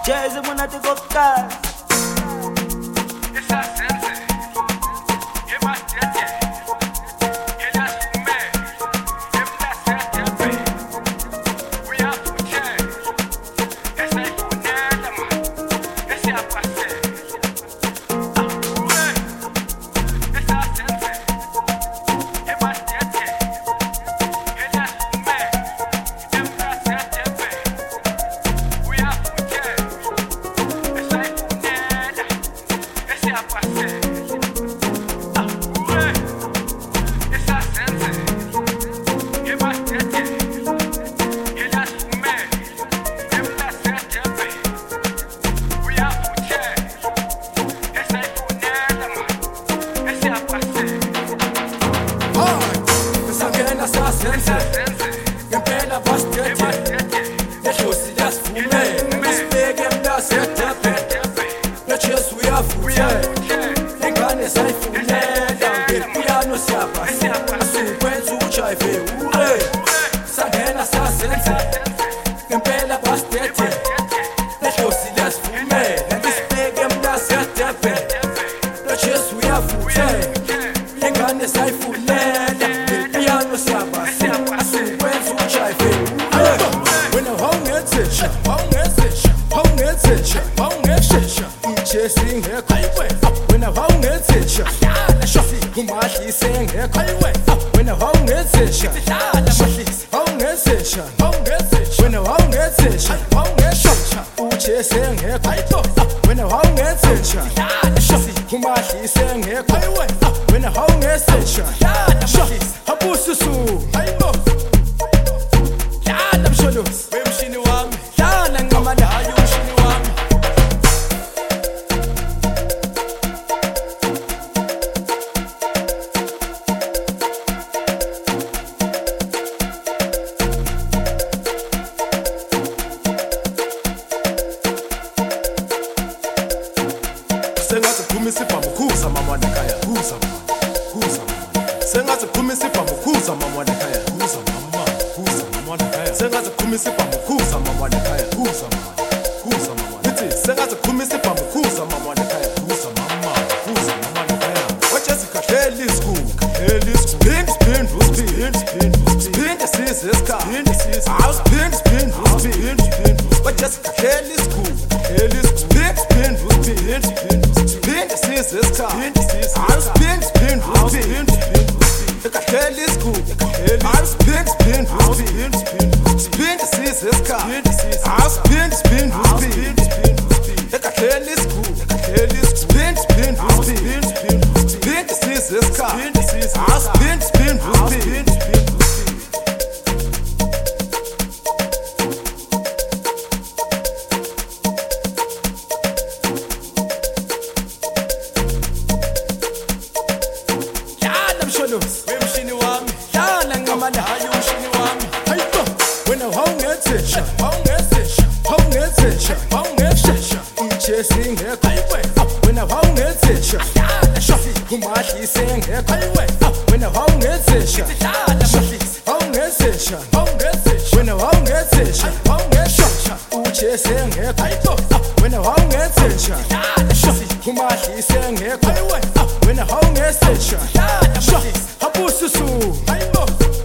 Jazz monate kokka. Esa sense. Ema tete. Ela sume. Emna sete. We are to change. Esa ifunela ma. Esa apase. Esa sense. Ema tete. Ela sume. Emna sete. We are to change. Esa ifunela. Esa apase. Esa sense. Ema tete. Ela sume. Emna sete. We are to change. Esa ifunela ma. Esa apase. Sangena sasense, ngempela basithethe, ehlosi yasivume, ngisibeke mnasetepe, noJesu uyavutha, ingane sayifunela, ngepiyano siyapha, asukwenza ujive ure. Sangena sasense, ngempela basithethe, ehlosi yasivume, ngisibeke mnasetepe, noJesu uyavutha, ingane sayifunela. When I found it, sengathi phuma isipha mukhuza mama nekhaya khuza sengathi phuma isipha mukhuza mama nekhaya khuza mama nekhaya sengathi phuma isipha mukhuza mama nekhaya khuza mama lithi sengathi phuma isipha mukhuza mama nekhaya khuza mama nekhaya wathi sikhahleli isikhulu spin sisiska house spin wathi sikhahleli isikhulu spin this car. I'll spin. The cartel is cool. I'll spin. Spin this car. I'll spin. The cartel is cool. Spin. Spin this car. I'll spin. Wemshini wami yana ngamala hayo mshini wami hayto wena hawungethesha uJesu ngekho wena hawungethesha umahlise ngekho wena hawungethesha wena hawungethesha uJesu ngekho wena hawungethesha umahlise ngekho wena hawungethesha habususu